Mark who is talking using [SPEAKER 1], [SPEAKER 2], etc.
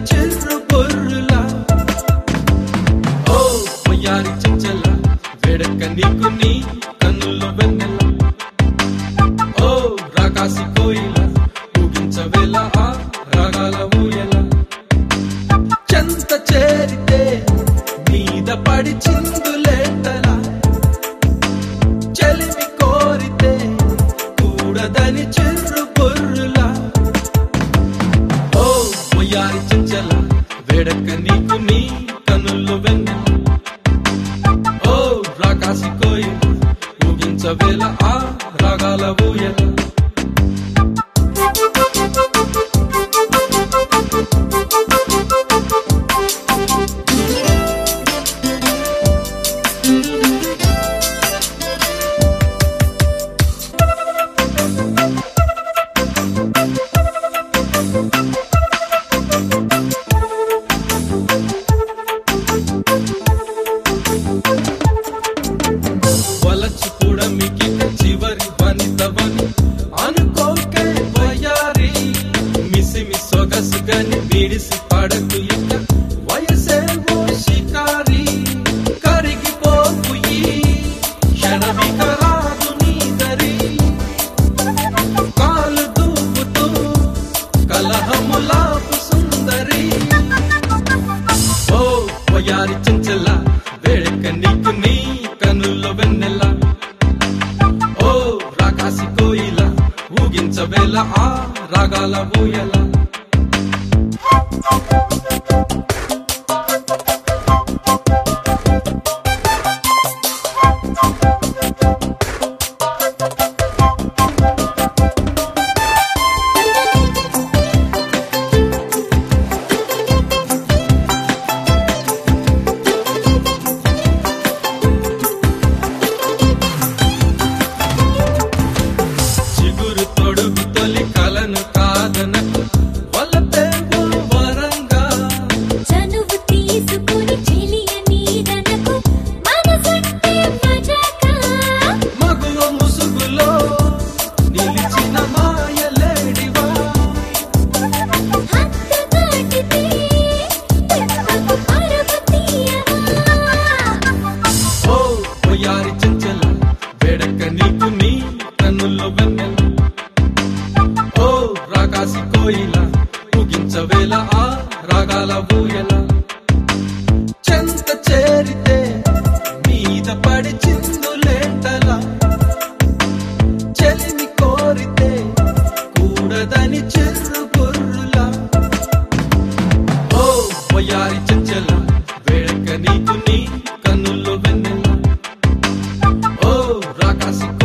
[SPEAKER 1] చిర్రు బుర్రులా ఓ వయ్యారి చెంచల వేడక్క నీకు నీ కన్నుల్లో వెన్నెల ఓ రాకాసి కోయిల ఊగించవేళ ఆ రాగాల ఊయల చెంత చేరితే మీద పడి చిందులేటల చెలిమి కోరితే కూడదని చిర్రు బుర్రులా ఓ వయ్యారి చెంచల వేడక్క నీకు నీ కన్నుల్లో వెన్నెల ఓ రాకాసి కోయిల ఊగించవేళ ఆ రాగాల ఊయల వలచి కూడా మీకు చివరి వనితవని అనుకోకే వయ్యారి మిసిమి సొగసు గని విడిసి పడకు ఇక వయసేమో షికారి కరిగిపోకు ఈ క్షణమిక రాదు నీదరి కాలు దూపుతూ కలహములాపు సుందరి ఓ వయ్యారి చెంచల వేడెక్క నీకు నీ కన్నుల్లో వెన్నెల ఓ రాకాసి కోయిల ఊగించవేళ ఆ రాగాల ఊయల తొలి కలను కాదనకు వలపేమో వరంగా
[SPEAKER 2] చనువు తీసుకుని చెలియ నీదనకు మనసంటే మజాక
[SPEAKER 1] మగువ ముసుగులో నిలిచిన మాయలేడివా
[SPEAKER 2] హద్దు దాటితే తెప్పకు పరుగు తీయవా
[SPEAKER 1] ఓ వయ్యారి చెంచల వేడక్క నీకు నీ కన్నుల్లో వెన్నెల ఓ రాకాసి కోయిల ఊగించవేళ ఆ రాగాల ఊయల చెంత చేరితే మీద పడి చిందులేటల చెలిమి కోరితే కూడదని చిర్రు బుర్రులా ఓ వయ్యారి చెంచల వేడక్క నీకు నీ కన్నుల్లో వెన్నెల ఓ రాకాసి